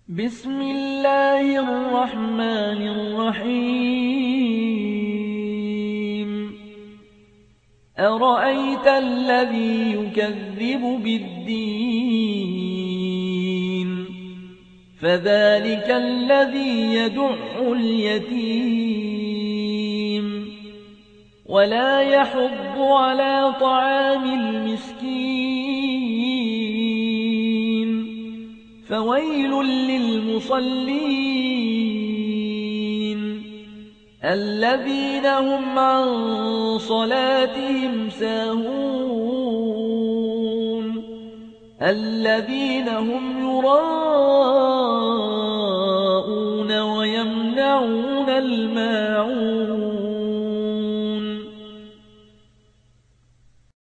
بسم الله الرحمن الرحيم أرأيت الذي يكذب بالدين فذلك الذي يدع اليتيم ولا يحض على طعام المسكين فويل للمصلين الذين هم عن صلاتهم ساهون الذين هم يراءون ويمنعون الماعون